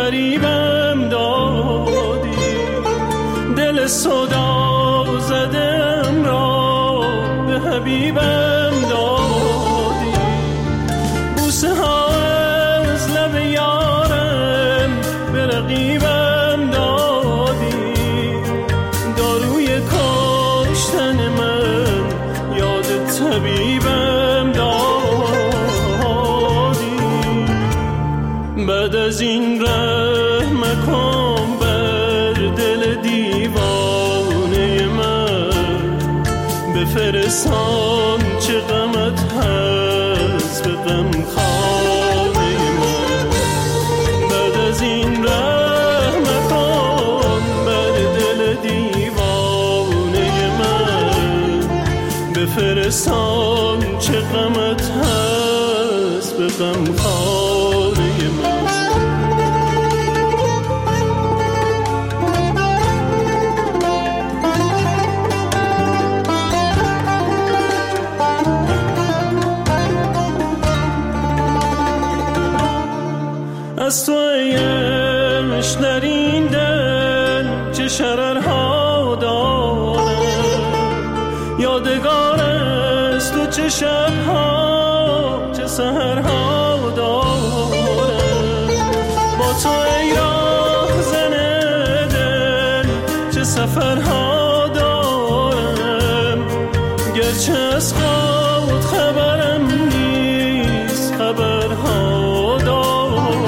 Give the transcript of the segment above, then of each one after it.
فریبم دادی، دل صدا زدم را به حبیبم دادی، بوسه ها از لب یارم به رقیبم دادی، داروی کشتن من یاد طبیبم دادی. بعد از این رحم کن بر دل دیوانه من، بفرستان چه غمت هست به غم خانه من. بعد از این رحم کن بر دل دیوانه من، بفرستان چه غمت هست به غم خانه من. از تو ایش در این دل چه شررها دارم، یادگار است تو چه شبها چه سحرها دارم. با تو ای راه زن دل چه سفرها دارم، گرچه از خود خبرم نیست خبرها دارم.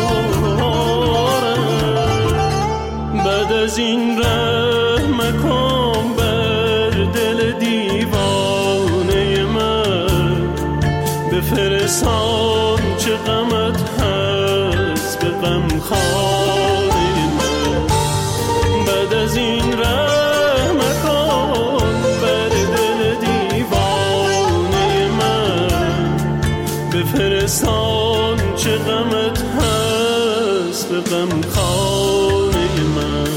بعد از این رحم کن بر دل دیوانه من، بفرستان چه غمت هست به غم خانه من. بعد از این رحم کن بر دل دیوانه من، بفرستان چه غمت هست به غم خانه من.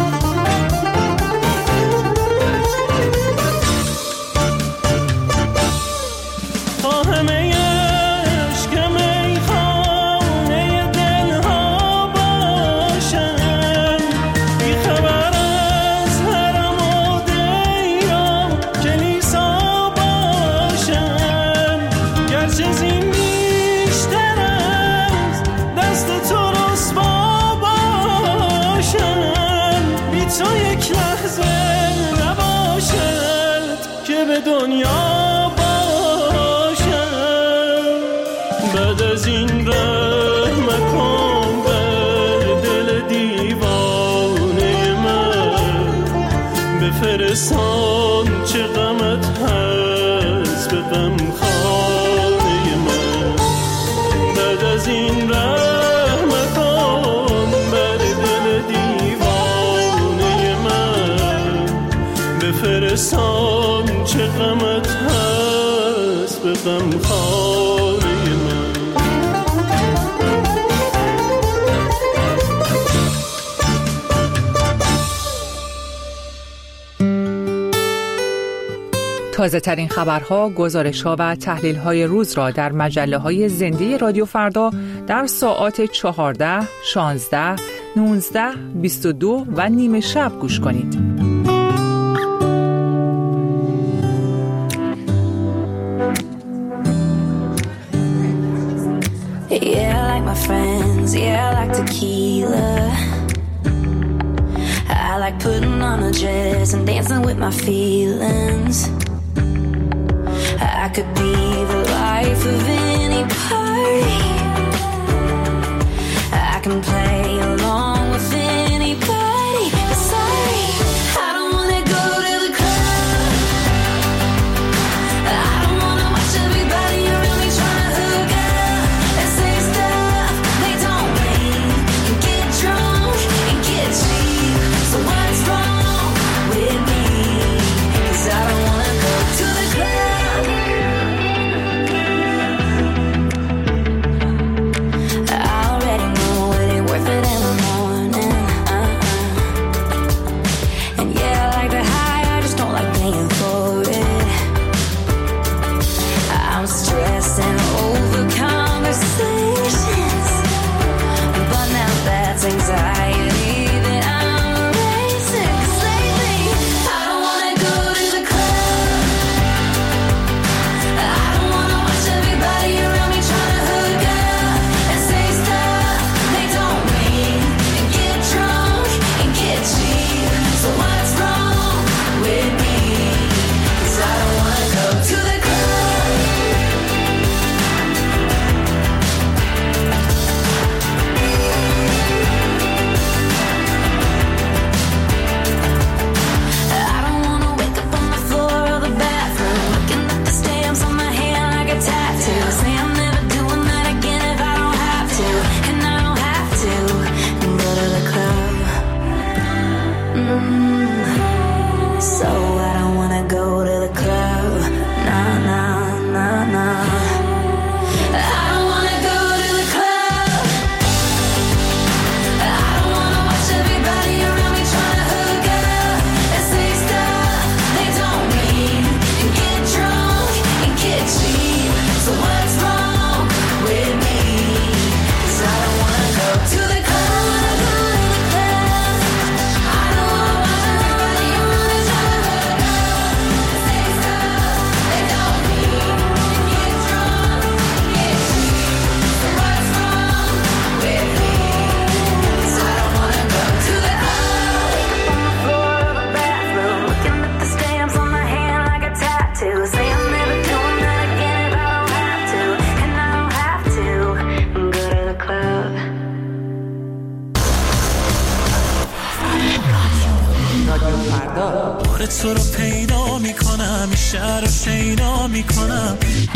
دنیا باشم. بعد از این رحم کن بر دل دیوانه من، بفرستان چه غمت هست به غم خانه من. بعد از این رحم کن بر دل دیوانه من، بفرستان چه غمت هست به غم خانه من. تازه ترین خبرها، گزارش‌ها و تحلیل‌های روز را در مجله‌های زنده رادیو فردا در ساعات 14، 16، 19، 22 و نیمه شب گوش کنید. Yeah, I like my friends, yeah, I like tequila. I like putting on a dress and dancing with my feelings. I could be the life of any party. I can play along with anybody. But sorry, I don't wanna go to the club. I don't wanna watch everybody around me trying to hook up and say stuff they don't mean, and get drunk and get cheap. So what's wrong with me? 'Cause I don't wanna go to the club. I already know it ain't worth فردا. بار تو رو پیدا میکنم، این شهر رو شیدا میکنم.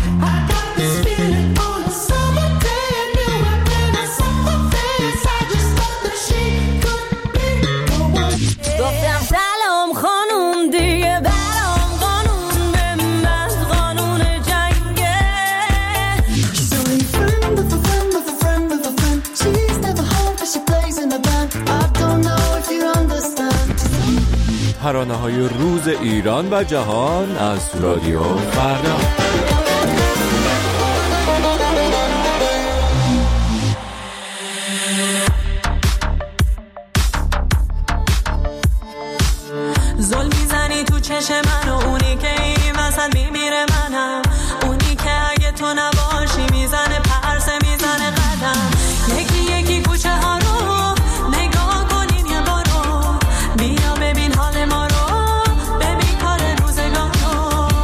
گفتم سلام خانوم دیگه برام قانون به من قانون جنگه. She's only a friend of a friend of a friend of a friend. She's never home but she plays in a band. I don't know if you understand. ترانه‌های روز ایران و جهان از رادیو فردا. زل میزنی تو چشم من و اونی که این وسط میمیره منم. اونی که اگه تو نباشی میزنه پرسه میزنه قدم. یکی یکی کوچه ها رو نگاه کنین یه بارو. بیا ببین حال ما رو، ببین کار روزگار رو.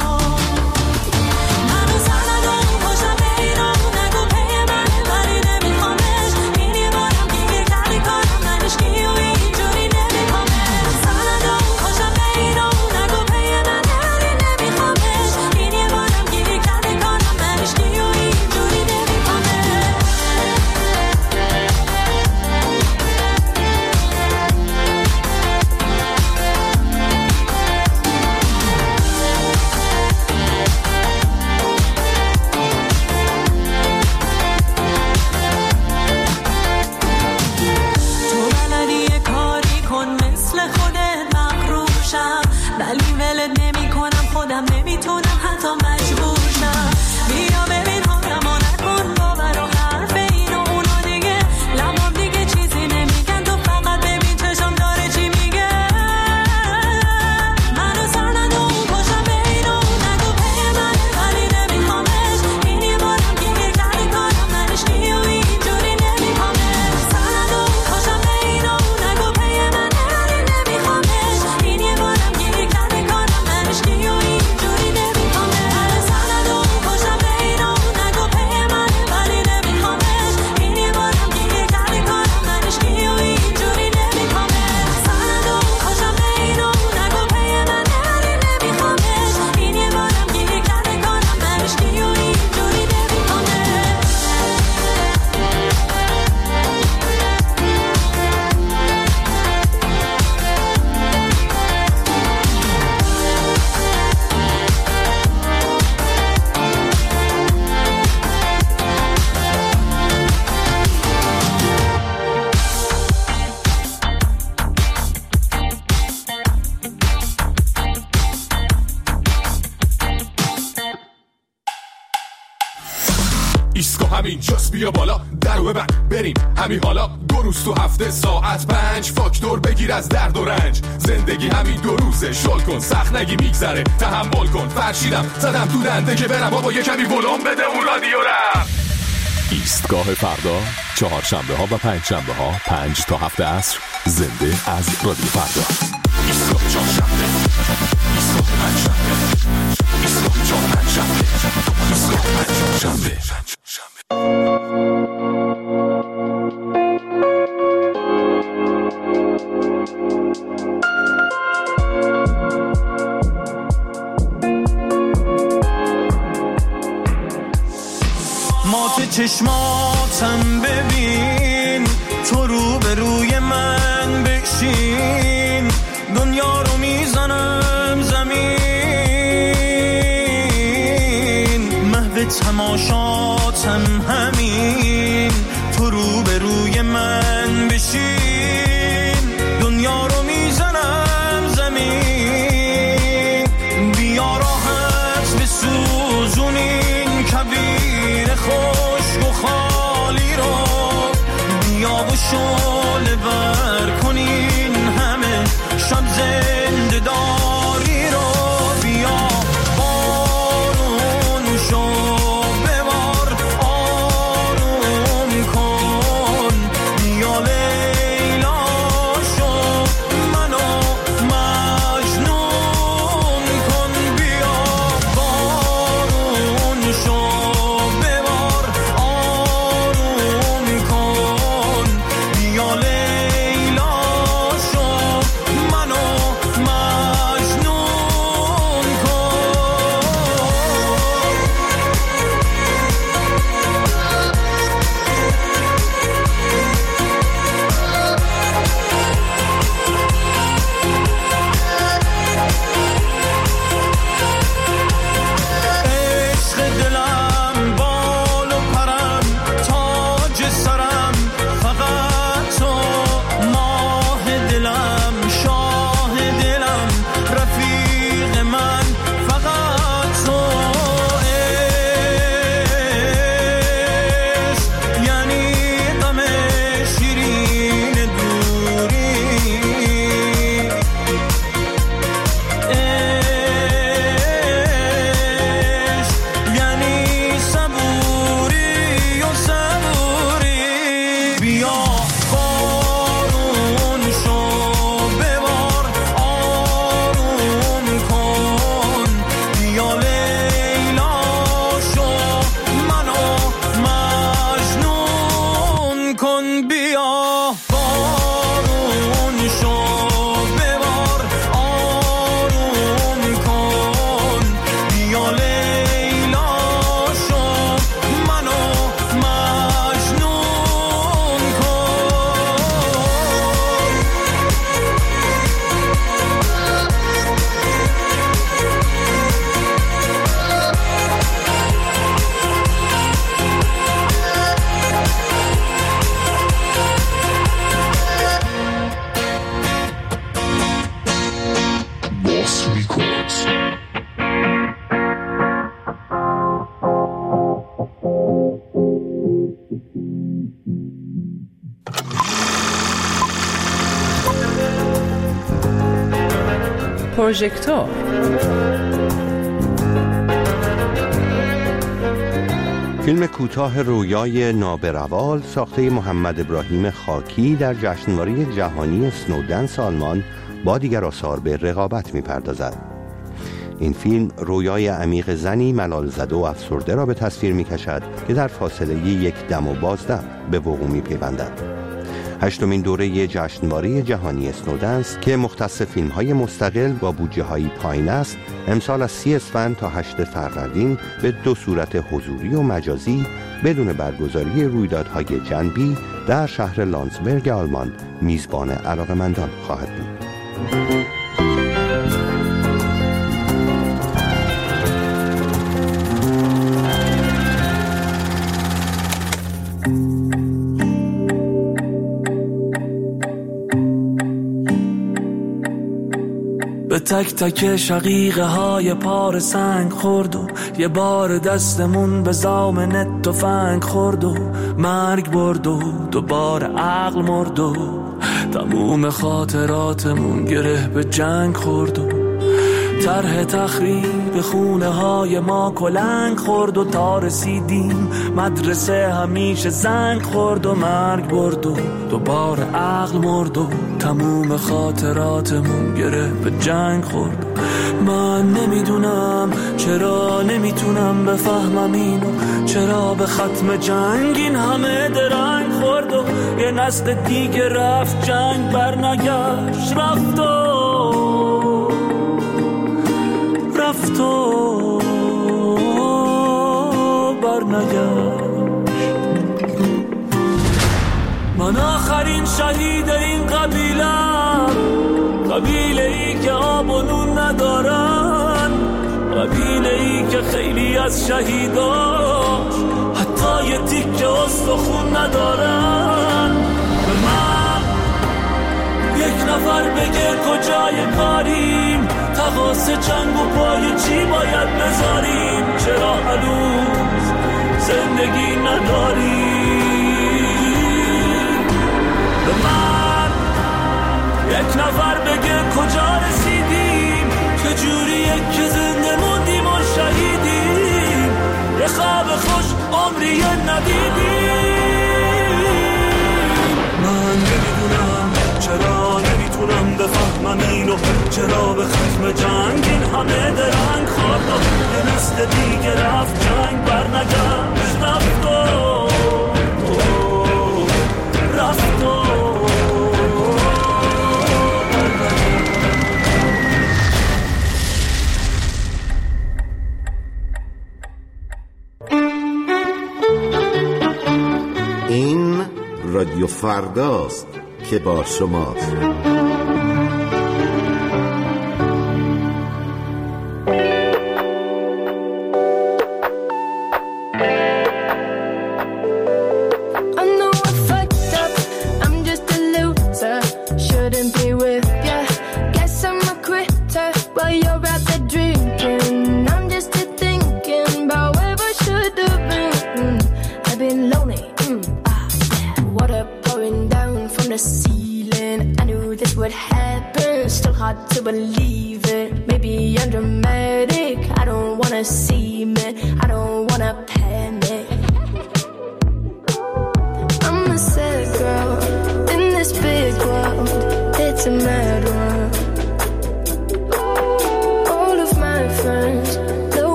منو سندم خوشم به ایران نگو پی منه ولی نمیخوامش. اینی بارم دیگه کردی کارم منش کی و اینجوری نمیخوامش. سندم خوشم به ایران نگو پی منه ولی نمیخوامش. اینی بارم دیگه کردی کارم منش کی و اینجوری نمیخوامش. تو بلدی یه کاری کن مثل خودت مغرور شم. ولی ولت نمی کنم خودم نمیتونم حتی مجبور شم. بیا ببین حالمو نکن باور و حرف این و اونا دیگه. لبام دیگه چیزی نمیگن تو فقط ببین چشم داره چی میگه. منو سر ندو پشتم به این و اون نگو پی منه ولی نمیخوامش. اینی بارم دیگه کردی کارم منش کی و اینجوری نمیخوامش. سر ندو پشتم به این و اون نگو پی منه ولی نمیخوامش. اینی بارم دیگه کردی کارم منش کی و اینجوری نمیخوامش. سر ندو پشتم به این و اون نگو پی منه ولی نمیخوامش. اینی بارم دیگه کردی کارم منش کی و اینجوری نمیخوامش. سر ندو پشتم به این و اون نگو پی منه ولی نمیخوامش. اینی بارم دیگه کردی کارم منش کی و اینجوری نمیخوامش. ایسکو همین جاست بیا بالا درو ببند بریم همین حالا. 2 روز تو هفته ساعت 5 فاکتور بگیر از درد و رنج. زندگی همین 2 روزه شل کن سخت نگی میگذره تحمل کن. فرشیدم زدم تو دنده که برم بابا یه کمی ولوم بده اون رادیو رم. ایستگاه فردا چهارشنبه ها و پنجشنبه ها 5 تا 7 عصر زنده از رادیو فردا. ایستگاه چهارشنبه، ایستگاه پنجشنبه، ایستگاه چهارشنبه، ایستگاه پنجشنبه. مات چشماتم ببین، تو رو به روی من بشین. دنیا رو میزنم زمین، محو تماشاتم همین. تو رو به روی من بشین، دنیا رو میزنم زمین. بیا راحت بسوزونین کبیر خشک و خالی رو. بیا و شعله ور کنین همه شب زنده داری رو. بیا بارون شو ببار آروم کن. بیا لیلا شو منو مجنون کن. بیا بارون شو ببار آروم کن. بیا لیلا شو منو کن بیا بارون شو ببار آروم کن بیا لیلا شو منو مجنون کن پروژکتور. فیلم کوتاه رویای نابروال ساخته محمد ابراهیم خاکی در جشنواره جهانی اسنودنس آلمان با دیگر آثار به رقابت می‌پردازد. این فیلم رویای عمیق زنی ملال زده و افسرده را به تصویر می‌کشد که در فاصله یک دم و بازدم به وقوع می‌پیوندد. هشتمین دوره جشنواره جهانی اسنودنس که مختص فیلم‌های مستقل با بودجه‌های پایین است، امسال از 30 اسفند تا 8 فروردین به دو صورت حضوری و مجازی بدون برگزاری رویدادهای جنبی در شهر لانسبرگ آلمان میزبان علاقه‌مندان خواهد بود. به تک تک شقیقه های پار سنگ خورد و یه بار دستمون به زامن تفنگ خورد و مرگ برد و دوباره عقل مرد و تموم خاطراتمون گره به جنگ خورد و طرح تخریب خونه های ما کلنگ خورد و تا رسیدیم مدرسه همیشه زنگ خورد و مرگ برد و دوباره عقل مرد و تموم خاطراتمون گره به جنگ خورد. من نمیدونم چرا نمیتونم بفهمم اینو، چرا به ختم جنگ این همه درنگ خورد و یه نسل دیگه رفت جنگ برنگشت رفت و برنگشت. من آخرین شهید این قبیله‌ام، قبیله ای که آب و نون ندارن، قبیله ای که خیلی از شهیداش حتی یه تیکه استخون ندارن. به من یک نفر بگه کجای کاریم، تقاس جنگ و پای چی باید بذاریم، چرا هنوز زندگی نداریم. به من یک نفر بگه کجا رسیدیم، چجوریه که زنده موندیم و شهیدیم، یه خواب خوش عمری ندیدیم. من نمیدونم چرا نمیتونم بفهمم اینو، چرا به ختم جنگ این همه درنگ خورد و یه نسل دیگه رفت جنگ برنگشت رفت و رفت و این رادیو فرداست که با شماست.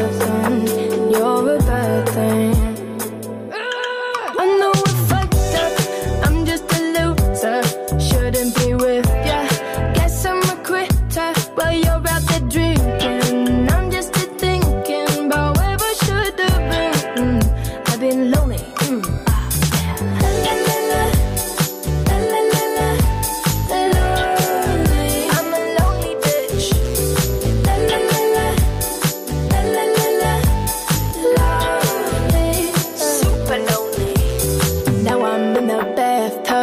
You're a bad thing. I know I fucked up.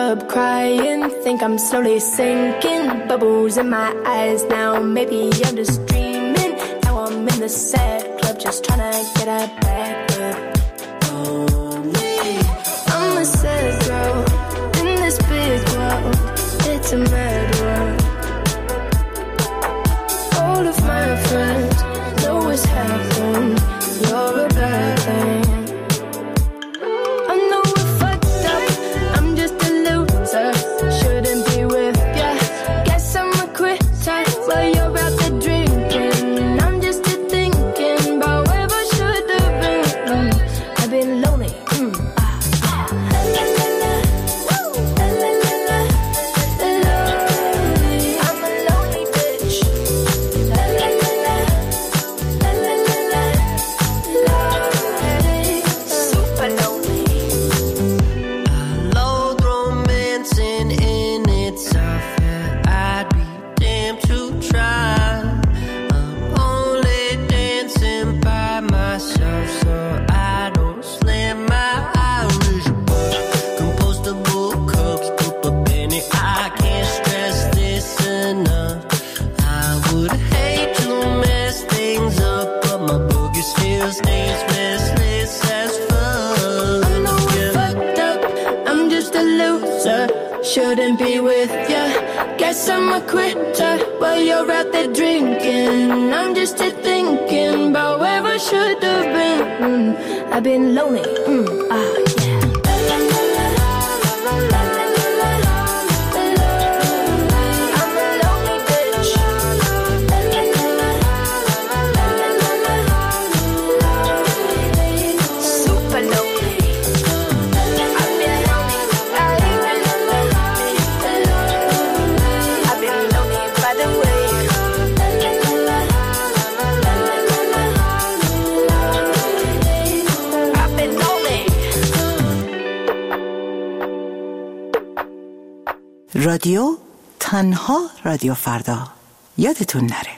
up crying, think I'm slowly sinking. Bubbles in my eyes now, maybe I'm just dreaming. Now I'm in the sad club, just trying to get a back up. I'm a sad girl in this big world. It's a mad world. All of my friends know what's happened. You're a bad thing. I know we're fucked up. I'm just a loser. Shouldn't be with ya. Guess I'm a quitter while you're out there drinking. I'm just a thinking about where I should have been. I've been lonely. Shouldn't be with ya. Guess I'm a quitter while you're out there drinking. I'm just a thinking about where I should have been. I've been lonely. رادیو تنها رادیو فردا، یادتون نره.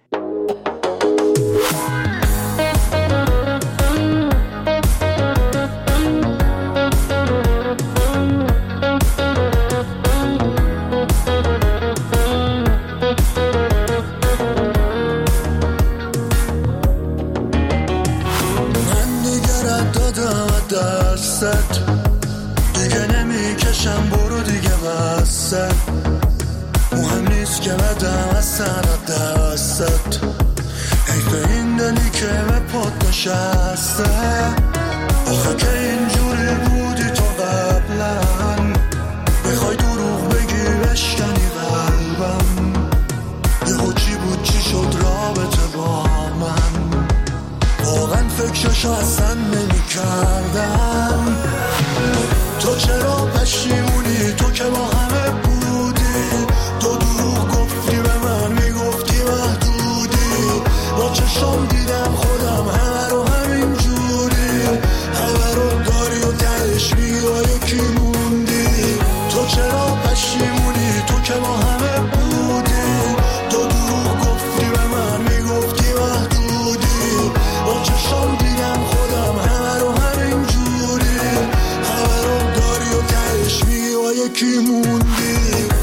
من دیگرت دادم دستت، دیگه نمیکشم برو دیگه وسط. مهم نیست که بدم از سرت دستت، حیف این دلی که به پات نشسته. آخه که اینجوری بودی تو قبلا، بخوای دروغ بگی بشکنی قلبم. یهو چی بود چی شد رابطه با من، واقعا فکرشو اصلا نمی کردم. تو چرا پشیمونی؟ تو که با همه بودی، تو دروغ گفتی به من، میگفتی محدودی. با چشم دیدم خودم همه رو همین جوری، همه رو داری و تهش میگی با یکی موندی. تو چرا پشیمونی؟ تو که با همه بودی، تو دروغ گفتی به من، میگفتی محدودی. با چشم دیدم خودم همه رو همین جوری، همه رو داری و تهش میگی با یکی موندی.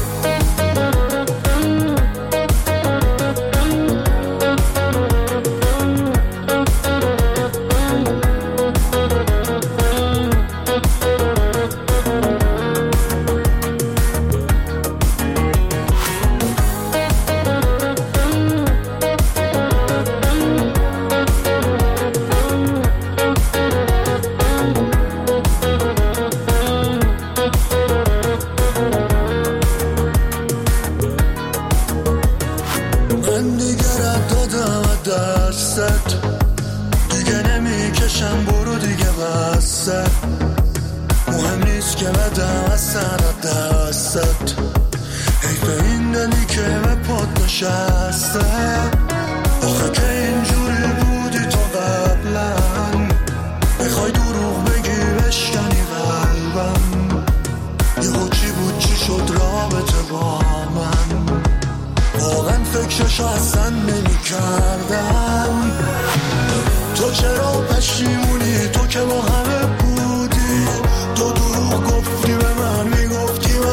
من دیگرت دادم دستت، دیگه نمیکشم برو دیگه وسط. مهم نیست که بدم از سرت دستت، حیف این دلی که به پات نشسته. آخه که اینجوری بودی تو قبلا، بخوای دروغ بگی بشکنی قلبم. یهو چی بود چی شد رابطه با من، واقعا فکرشو اصلا نمی کردم. تو چرا پشیمونی؟ تو که با همه بودی، تو دروغ گفتی به من، میگفتی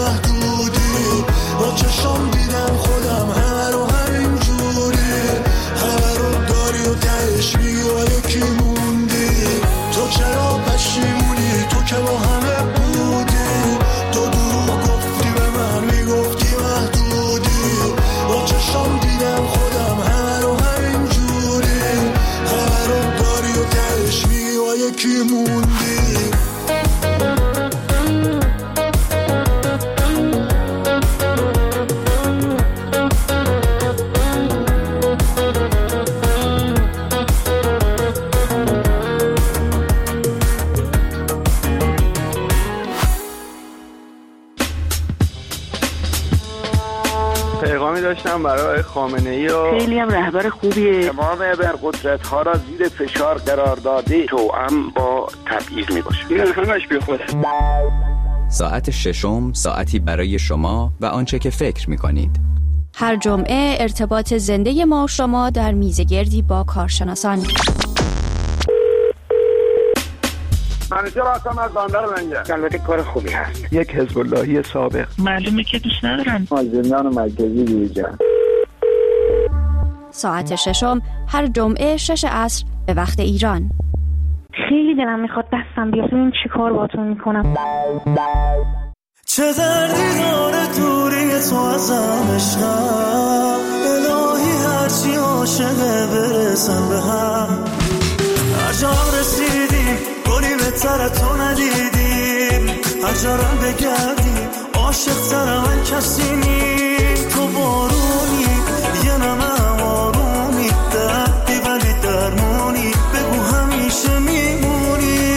پیغامی داشتم برای خامنه‌ای و خیلی هم رهبر خوبیه. تمام ابرقدرت‌ها را زیر فشار قرار داده. توأم با تبعیض میباشه. این همش بیخوده. ساعت ششم ساعتی برای شما و آنچه که فکر می‌کنید. هر جمعه ارتباط زنده ما و شما در میزگردی با کارشناسان. منیجر هستم از بندر لنگر. البته کار خوبی هست. یک حزب اللهی سابق. معلومه که دوست ندارن. از زندان مرکزی بیرون. ساعت ششم هر جمعه 6 عصر به وقت ایران. خیلی دلم میخواد دستم بیاد. این چی کار باتون میکنم؟ چه دردی داره دوری تو ازم عشقم، الهی هرچی عاشقه برسم به هم. هر جا رسیدیم گلی بهتر تو ندیدیم، هر جا رم بگردیم عاشق تر من کسی نیست. تو بارونی یه نمه آرومی، دردی ولی درمونی، بگو همیشه میمونی.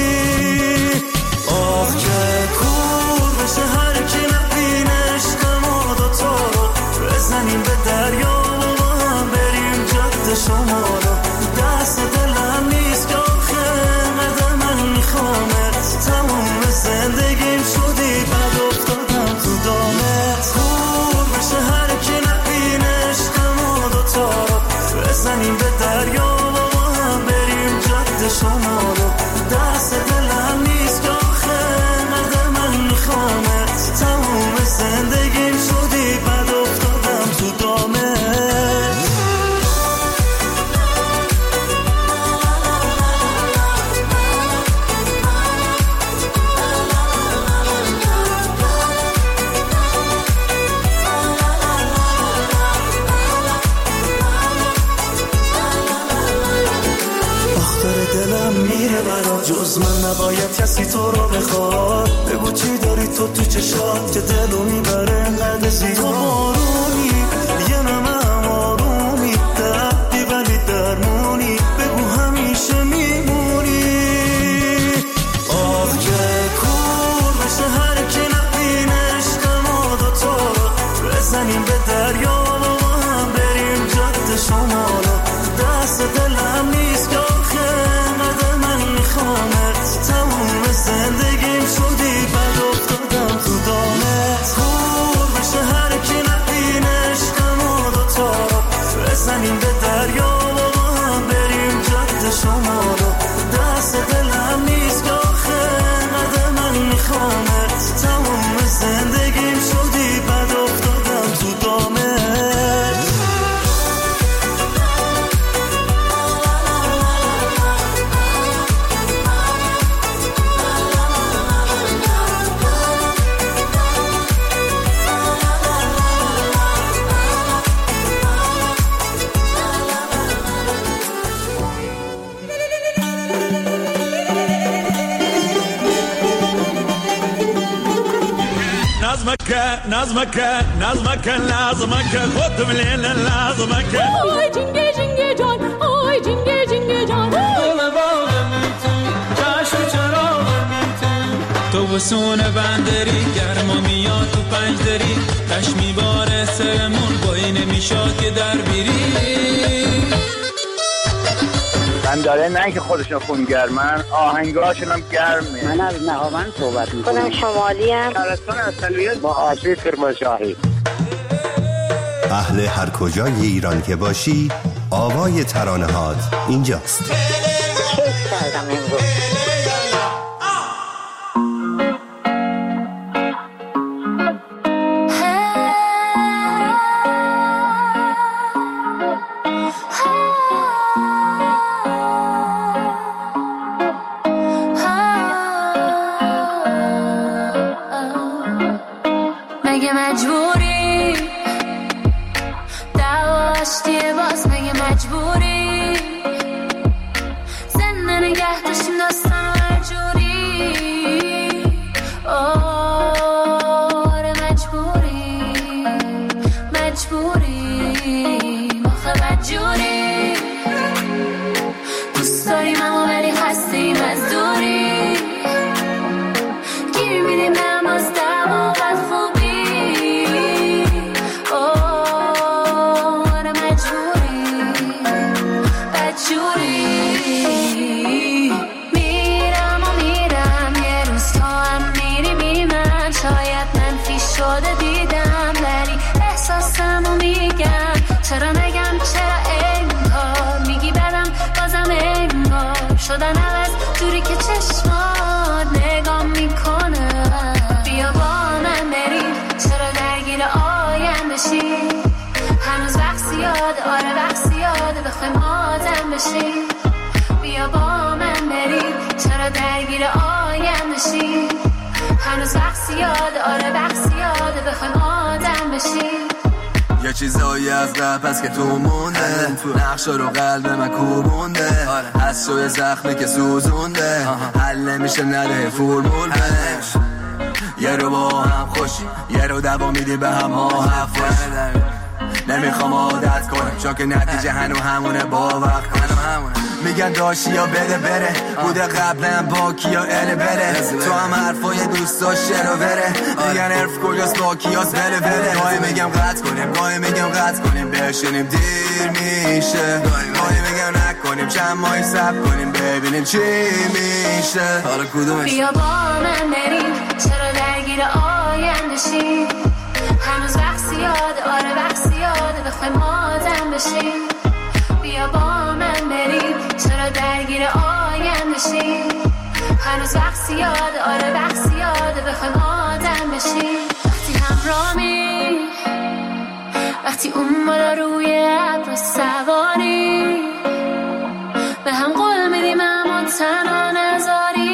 آخ که کور بشه هر کی نبینه عشق ما دوتا رو، بزنیم به دریا و با هم بریم جد شما رو. دست دلم نیست که آخه قدر من میخوامت، تموم زندگیم شدی بد افتادم تو دامت. کور بشه هر کی نبینه عشق ما دوتا رو، بزنیم به دریا و با هم بریم جد شما رو. دست دلم نیست که آخه قدر من میخوامت، تموم زندگیم شدی بد افتادم تو دامت. دلم میره برا، جز من نباید کسی تو رو بخواد. بگو چی داری تو چشات که دلو میبره انقدر زیاد. تو بارونی یه نمه آرومی، دردی ولی درمونی، بگو همیشه میمونی. آخ که کور بشه هر کی نبینه عشق ما دوتا رو، بزنیم به دریا و با هم بریم جد شما رو. دست دلم نیست که تموم زندگیم شدی بد افتادم تو دامت. کور بشه هر کی نبینه عشق ما دوتا رو، بزنیم به دریا و با هم بریم جد شما رو. دست دلم نیست که آخه قدر من میخوامت، تموم زندگیم شدی بد افتادم تو دامت. نظمك خود مليل لازمك. آی جنگه جنگه جان، آی جنگه جنگه جان. دل باغم تو چشم چراغم تو بسون بندری، گرما میاد تو پنج دری، کش میباره سرمون بایی نمیشاد که در بیری. بنداره نه که خودشون خونگرمن، آهنگاشون هم گرمه. من از نهاوند صحبت میکنم. خودم شمالی هم. شهرستان اصلیت با آسیب کرمانشاهی. اهل هر کجای ایران که باشی، آوای ترانه‌هات اینجاست. کیف کردم امروز. مگه مجبوری دعواشتی باز، مگه مجبوری زنده نگه داشتیم داستان و هر جوری. آره مجبوری مخه بدجوری، دوست داریم اما ولی هستیم از دوری. گیر میدیم به هم از دم و بد خوبی. شده دیدم ولی احساسمو میگم چرا نگم چرا انگار میگی بدم بازم انگار شدن عوض دوری که چشمات نگام میکنه بیا با من بریم چرا درگیر آیندشی هنوز وقت زیاده آره وقت زیاده بخوایم آدم بشیم بیا با من بریم چرا درگیر آیندشی هنوز وقت زیاده آره وقت زیاده بخوایم آدم بشیم یه چیزایی از رپ هست که تو مونده نقشا رو قلب من کوبونده از شوی زخمی که سوزونده حل نمیشه نده فرمول یه رو با هم خوشی یه رو دوا میدی به هم ها حفظ نمیخوام عادت کنم چون که نتیجه همونه با وقت میگن داشتی یا بده بره بوده قبلا با کیا اله بره تو هم حرفای دوست داشته رو بره میگن حرف کجاست با کیاست بله بله گاهی میگم قطع کنیم گاهی میگم قطع کنیم بشینیم دیر میشه گاهی میگم نکنیم چند ماهی صبر کنیم ببینیم چی میشه حالا کدومش بیا با من بریم چرا درگیر آیندشی هنوز وقت زیاده آره وقت زیاده بخوایم آدم بشیم بیا با من بریم چرا درگیر آیندشی هنوز وقت زیاده آره وقت زیاده بخوایم آدم بشیم وقتی همراهی وقتی اون بالا روی ابر سواری به هم قول میدیم اما تنها نذاری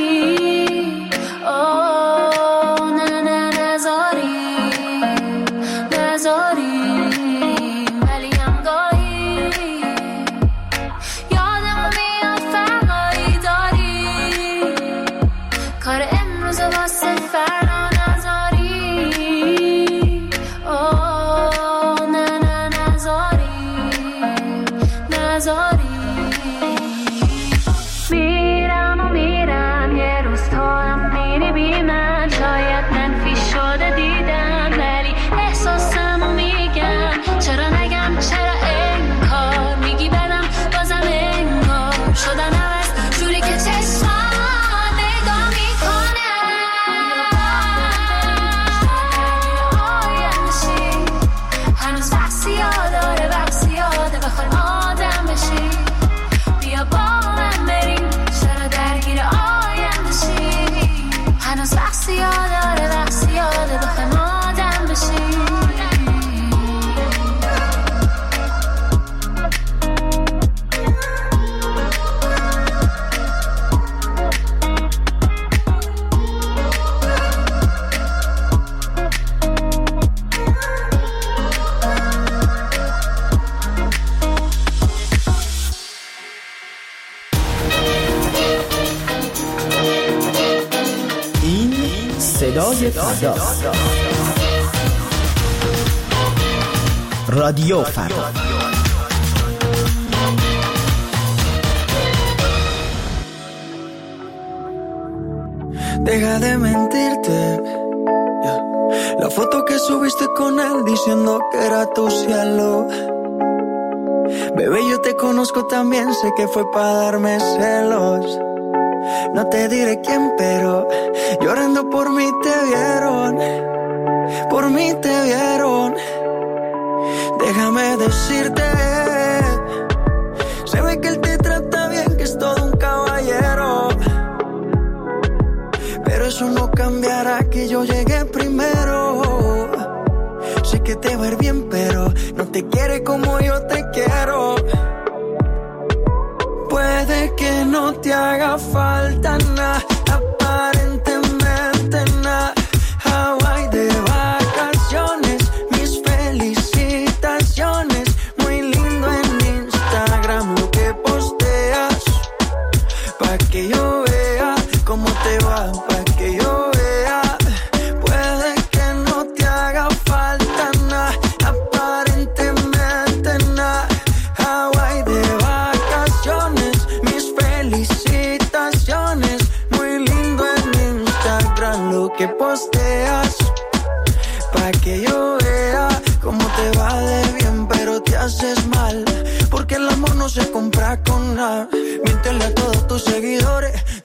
صدای فردا رادیو فردا Deja de mentirte. La foto que subiste con él diciendo que era tu cielo. Bebé, yo te conozco también, sé que fue para darme celos. No te diré quién, pero llorando por mí te vieron. Por mí te vieron. Déjame decirte, se ve que él te trata bien, que es todo un caballero. Pero eso no cambiará que yo llegué primero. Sé que te va a ir bien, pero no te quiere como yo te quiero. Puede que no te haga falta nada, aparentemente nada. Hawaii de vacaciones, mis felicitaciones. Muy lindo en Instagram lo que posteas, pa' que yo vea cómo te va, pa' que yo vea. Puede que no te haga falta nada, aparentemente nada. Hawaii de vacaciones, mis felicitaciones. Muy lindo en Instagram lo que posteas, pa' que yo vea cómo te va de bien, pero te haces mal, porque el amor no se compra con nada. Miéntele a todos tus seguidores,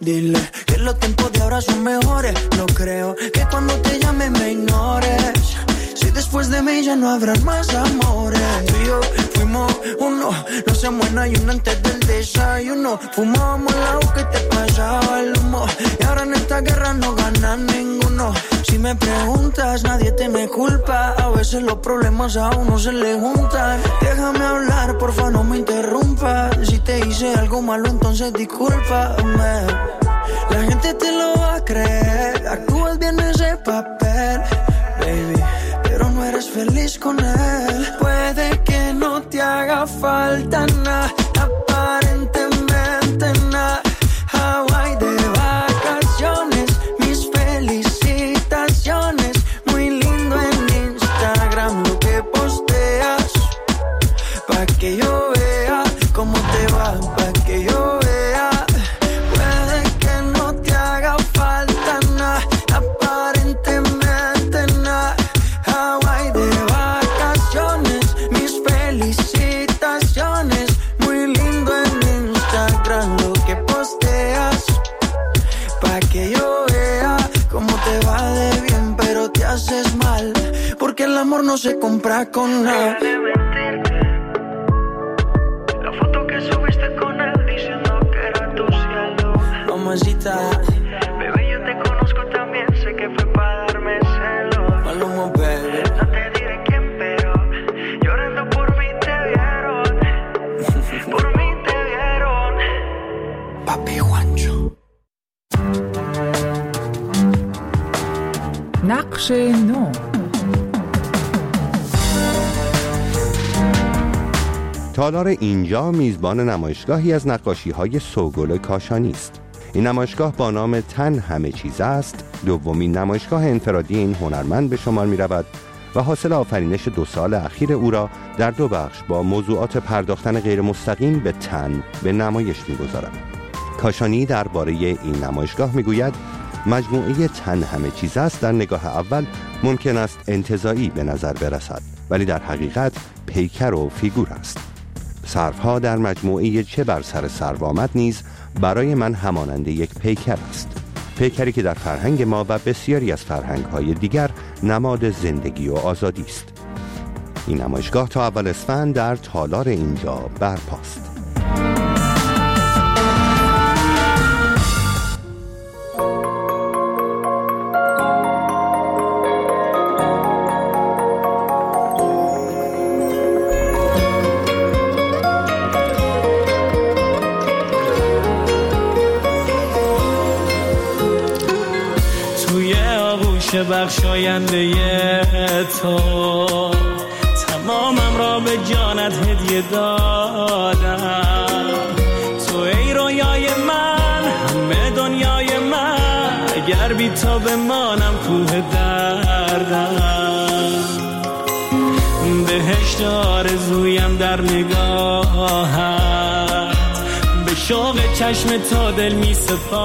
Dile que los tiempos de ahora son mejores. No creo que cuando te llame me ignores. Si después de mí ya no habrán más amores. Tú y yo fuimos uno, no se muera y uno antes del desayuno. Fumábamos el agua que te pasaba el humo. Y ahora en esta guerra no gana ninguno. Si me preguntas, nadie tiene culpa. A veces los problemas a uno se le juntan. Déjame hablar, porfa, no me interrumpas. Si te hice algo malo, entonces discúlpame. La gente te lo va a creer. Actúas bien ese papel, baby, pero no eres feliz con él. Puede que no te haga falta nada, aparentemente nada. Hawaii de vacaciones, mis felicitaciones. Muy lindo en Instagram lo que posteas, pa' que yo vea cómo te va, pa' que yo vea. Puede que no te haga falta nada, aparentemente nada. Hawaii de vacaciones, mis felicitaciones. Muy lindo en Instagram lo que posteas, pa' que yo vea cómo te va de bien, pero te haces mal, porque el amor no se compra con nada. La foto que subiste con él diciendo que era tu cielo. Mamacita, bebé, yo te conozco también, sé que fue para darme celos. Maluma, baby. No te diré quién, pero llorando por mí te vieron. Por mí te vieron. Papi Juancho. نقش نو. تالار اینجا میزبان نمایشگاهی از نقاشی‌های سوگل کاشانی است. این نمایشگاه با نام تن همه چیز است، دومین نمایشگاه انفرادی این هنرمند به شمار می‌رود و حاصل آفرینش 2 سال اخیر او را در 2 بخش با موضوعات پرداختن غیر مستقیم به تن به نمایش می‌گذارد. کاشانی درباره این نمایشگاه می‌گوید مجموعه تن همه چیز است در نگاه اول ممکن است انتزاعی به نظر برسد، ولی در حقیقت پیکر و فیگور است. سروها در مجموعه چه بر سر سرو آمد نیز برای من همانند یک پیکر است. پیکری که در فرهنگ ما و بسیاری از فرهنگ‌های دیگر نماد زندگی و آزادی است. این نمایشگاه تا اول اسفند در تالار اینجا برپاست. بخشاینده تو تمامم را به جانت هدیه دادم. تو ای رویای من، همه دنیای من، اگر بی تو بمانم کوه دردم. بهشت آرزویم در نگاهت، به شوق چشم تو دل می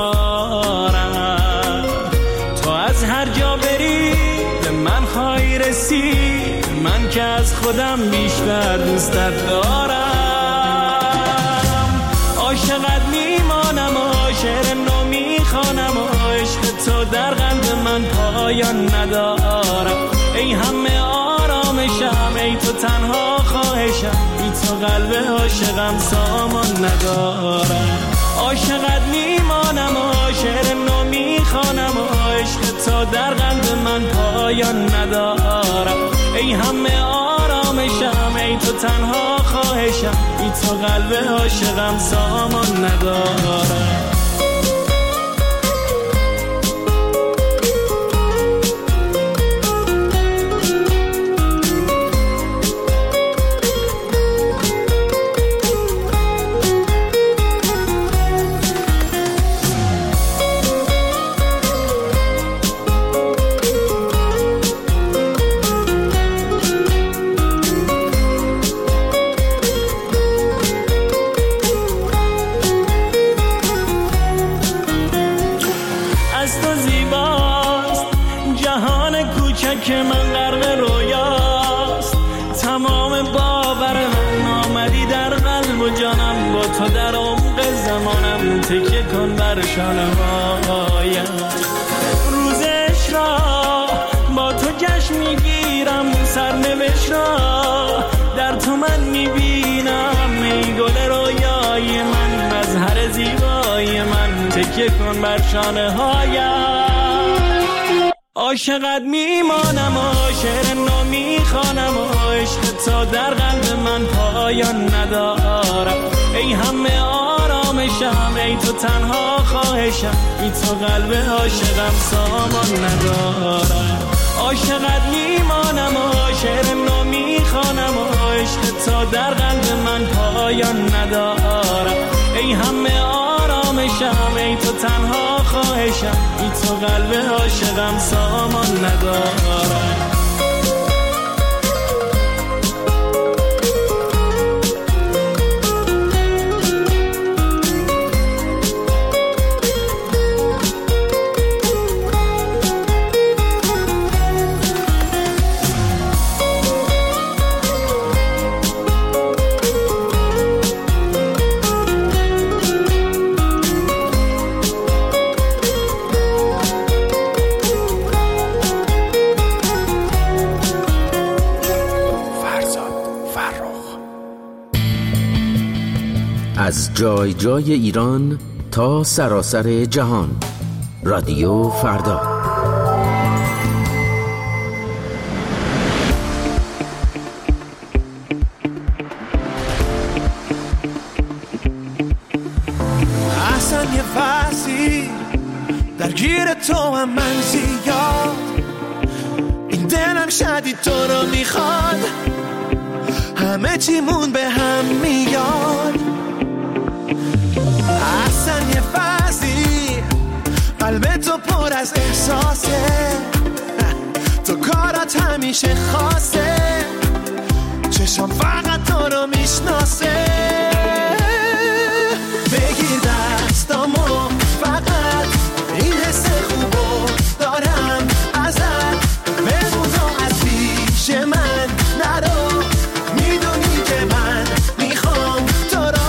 سپارم. تو از هر جا بری به من خواهی رسید، من که از خودم بیشتر دوستت دارم. عاشقت میمانم و شعر نو میخوانم و عشق تو در قلب من پایان ندارم. ای همه آرامشم، ای تو تنها خواهشم، ای تو قلب عاشقم سامان ندارم. عاشقت میمانم و شعر نو میخوانم و عشق تو در قلب من پایان ندارم. ای همه آرامشم، ای تو تنها خواهشم، ای تو قلب عاشقم سامان ندارم. که من غرق رویاست، تمام باور من آمدی در قلب و جانم، با تو در عمق زمانم تکیه کن بر شانه هایم. روزش را با تو جشن میگیرم، سرنوشت را در تو من میبینم. ای گل رویای من، مظهر زیبای من، تکیه کن بر شانه هایم. عاشقت میمانم و شعر نو میخوانم و عشق تا در قلب من پایان ندارم. ای همه آرامشم، ای تو تنها خواهشم، بی تو قلب عاشقم سامان ندارم. عاشقت میمانم و شعر نو میخوانم و عشق تا در قلب من پایان ندارم. ای همه آرامشم، ای تو تنها خواهشم، بی تو قلب عاشقم سامان ندارم. از جای جای ایران تا سراسر جهان، رادیو فردا. احسن یه فصلی درگیر تو هم من زیاد، این دلم شدید تو رو میخواد، همه چیمون به هم میاد. احسن یه فصلی قلب تو پر از احساسه، تو کارات همیشه خاصه، چشم فقط تو رو میشناسه. بگیر دستامو فقط، این حس خوبو دارم ازت، بمون تو از پیش من نرو، میدونی که من میخوام تو رو.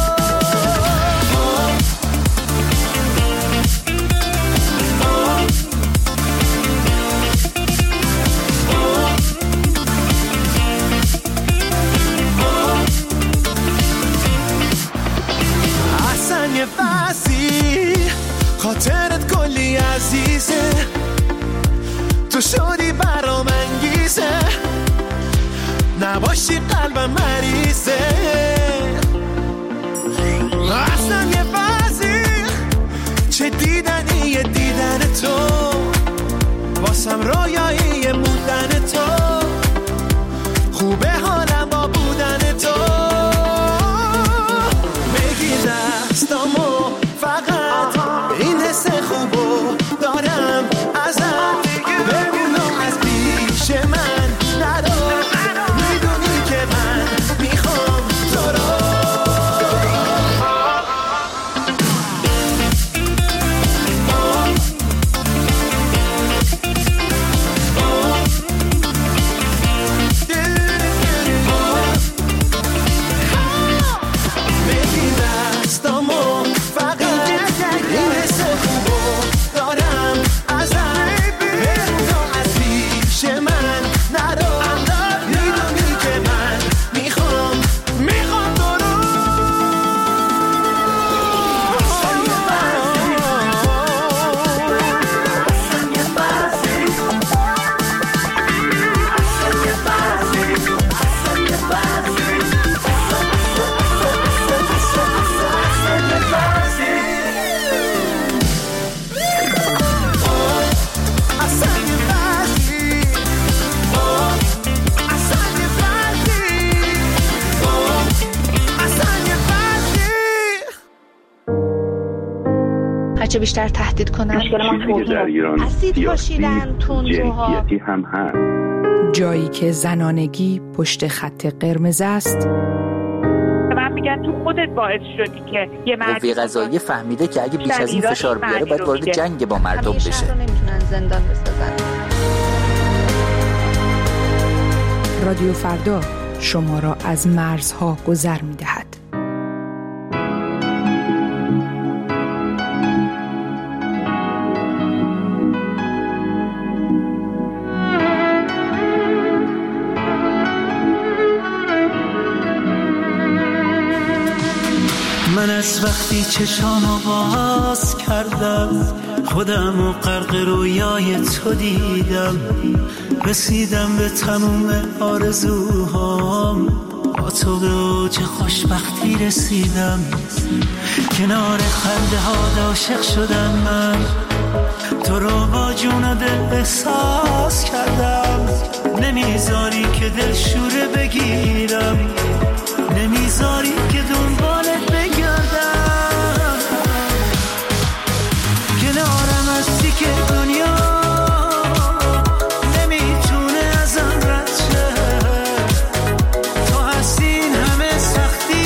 احسن یه فصلی خاطرت کلی عزیزه، تو شدی برام انگیزه، نباشی قلبم مریضه. اصلا یه فصلی چه دیدنیه دیدن تو، واسم رویایی موندن تو، خوبه حالم با بودن تو. بگیر دستامو فقط، این حس خوبو دارم ازت، بمونو از پیش من نرو، میدونی که من میخوام تو رو. بگیر دستامو فقط، این حس خوبو دارم ازت، بمونو از پیش من نرو، میدونی که من میخوام تو رو. هرچه بیشتر تهدید کنن چیزی که در ایران اسید پاشیدن تندروها، جنسیتی هم هست. جایی که زنانگی پشت خط قرمز است، من میگن تو خودت باعث شدی که یه قوه قضاییه فهمیده که اگه بیش از این فشار بیاره باید وارد جنگ با مردم بشه. نمیتونن زندان بسازن. رادیو فردا شما را از مرزها گذر می‌دهد. از وقتی چشامو باز کردم خودم و غرق رویای تو دیدم، رسیدم به تموم آرزوهام، با تو به اوج خوشبختی رسیدم، کنار خنده ها عاشق شدم من، تو رو با جون و دل احساس کردم، نمیذاری که دل شوره بگیرم، نمیذاری که دنبالت بگردم، کنارم هستی که دنیا نمیتونه ازم رد شه، تو هستی این همه سختی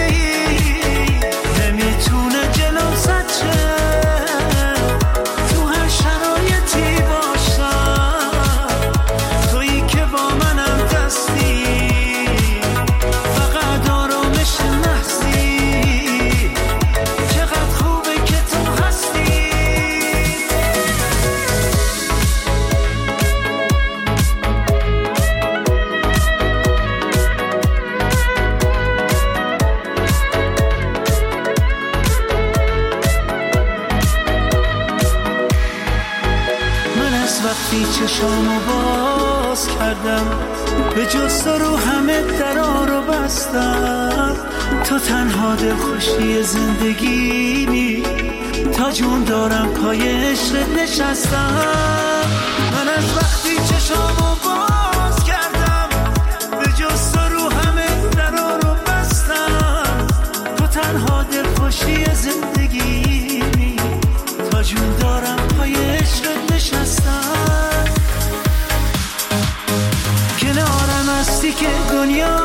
نمیتونه جلو زد شه، تو هر شرایطی باشم تویی که با منم دستی، فقط آرامش نحسی، چقدر خوبه که تو هستی. من از وقتی چشامو باز کردم به جز تو رو همه درا رو بستم، تو تنها دلخوشی زندگیمی، تا جون دارم پای عشقت نشستم، من از وقتی چشامو باز کردم به جز تو رو همه درا رو بستم، تو تنها دلخوشی زندگیمی، تا جون دارم پای عشقت نشستم، کنارم هستی که دنیا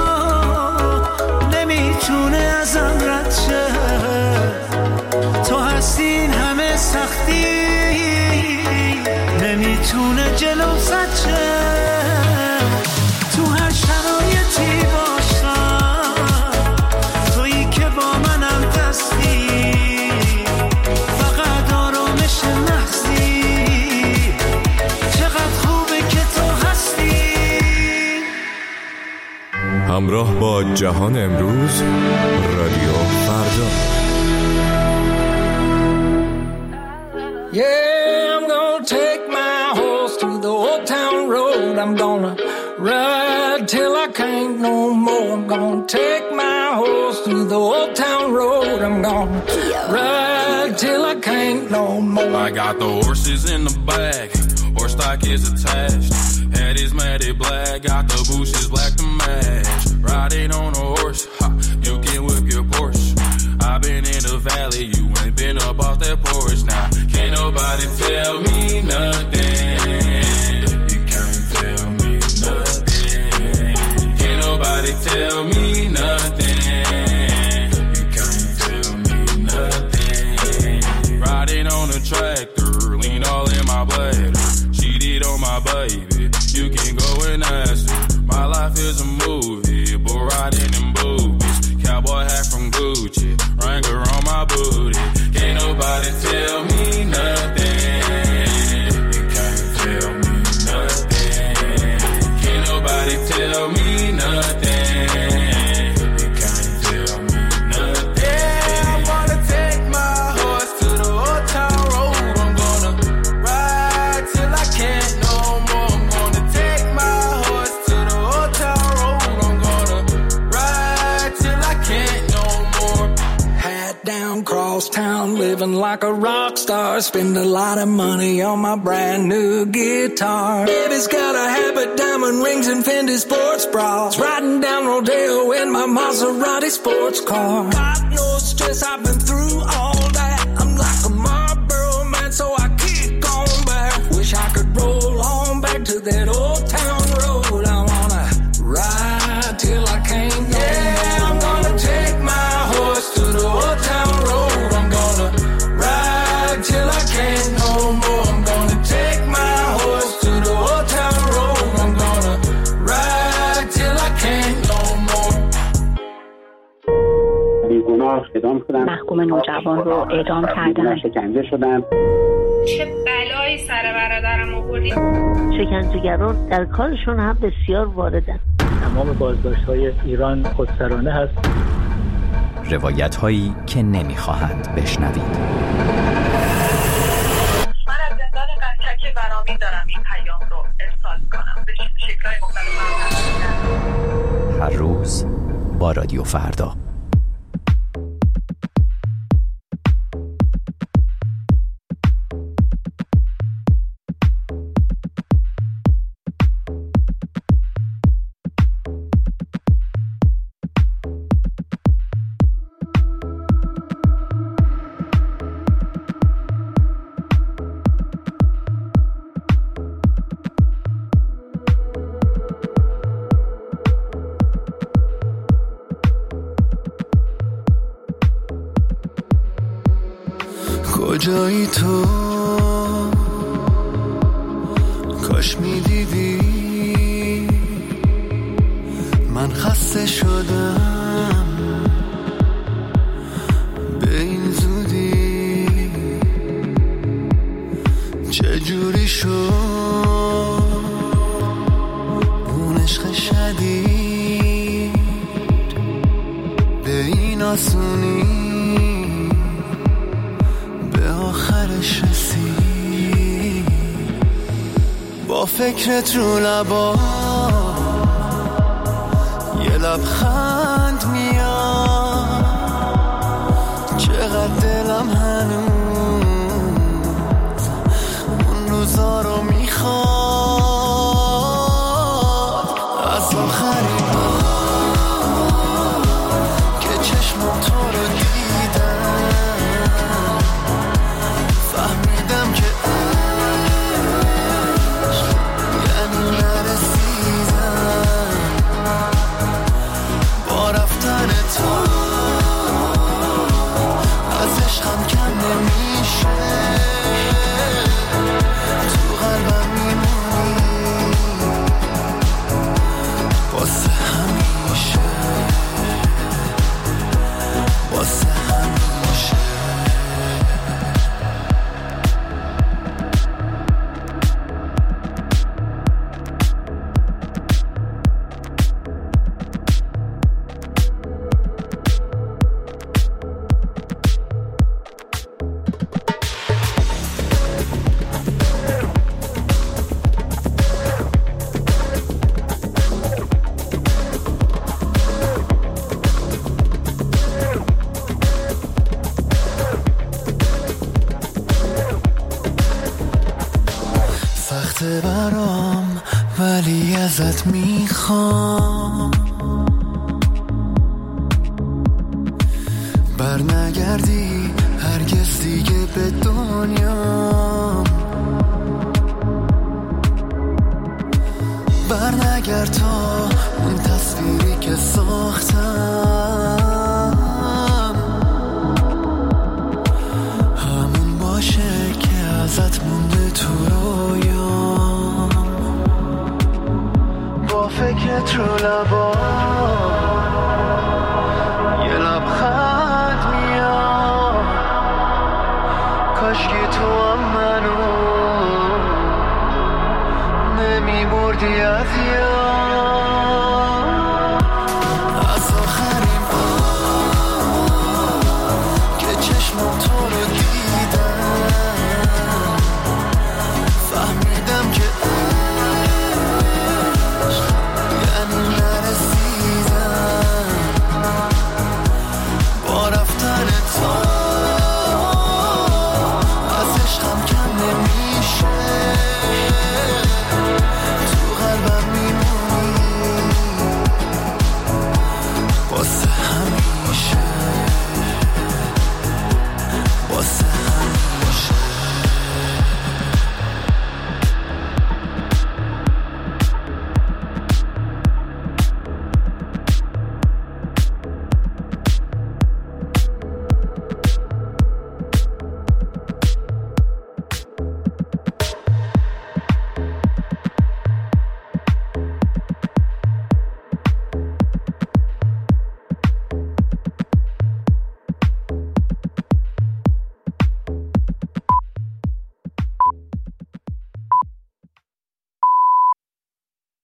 نمیتونه ازم رد شه، تو هستی این همه سختی نمیتونه جلو زد شه، تو هر شرایطی باشم تویی که با منم دستی، فقط آرامش نحسی، چقدر خوبه که تو هستی. همراه با جهان امروز، رادیو فردا. Yeah, I'm gonna take my horse to the old town road. I'm gonna ride till I can't no more. I'm gonna take my horse to the old town road. I'm gonna ride till I can't no more. I got the horses in the back, horse stock is attached. Head is matted black, got the bushes black to match. Riding on a horse, ha, you can whip your Porsche. I've been in the valley, you ain't been up off that porch. Now, can't nobody tell me nothing. You can't tell me nothing. Can't nobody tell me nothing. You can't tell me nothing. Riding on a tractor, lean all in my bladder. Cheated on my baby, you can go and ask her. My life is a movie, but riding in boobies. Cowboy hat from Gucci, Wrangler on my booty. Can't nobody tell me nothing. You can't tell me nothing. Can't nobody tell me nothing. You can't tell me nothing. Yeah, I'm gonna take my horse to the old town road. I'm gonna ride till I can't no more. I'm gonna take my horse to the old town road. I'm gonna ride till I can't no more. Hat down, cross town, living like a rock star. Spend a lot of money on my brand new guitar. Baby's got a habit, diamond rings and Fendi sports bras. Riding down Rodeo in my Maserati sports car. Got no stress, I've been through all that. I'm like a Marlboro man, so I keep going back. Wish I could roll on back to that old town road. I wanna ride till I can't go. Yeah, I'm gonna take my horse to the old town road. I'm gonna ride till I can't no more. I'm gonna take my horse to the old town road. I'm gonna ride till I can't no more. بیگناه اعدام شدن، محکوم نوجوان رو اعدام کردن، شکنجه شدن. چه بلایی سر برادرم آوردی. شکنجهگران در کارشون هم بسیار واردن. تمام بازداشت‌های ایران خودسرانه هست. روایت هایی که نمیخواهند بشنوید. من از زندان قلتک برامین دارم این پیام رو ارسال کنم به شکل‌های مختلف. هر روز با رادیو فردا. کجایی تو؟ کاش میدیدی من خسته شدم به این زودی. چجوری شد اون عشق شدید به این آسونی آخرش رسید. با فکرت رو لبا یه لبخند میاد، چقدر دلم هنوز اون روزا رو میخواد. از آخرین بار که چشمم تو رو فهمیدم که عشق یعنی نرسیدم. با رفتن تو از عشقم کم نمیشه، تو قلبم میمونی واسه همیشه، واسه همیشه. سخته برام ولی ازت میخوام برنگردی هرگز دیگه به دنیا، برنگرد تا اون تصویری که ساختم همون باشه که ازت مونده تو رویام. با فکرت رو لبا یه لبخند میاد، کاشکی تو هم منو نمیبردی از یاد.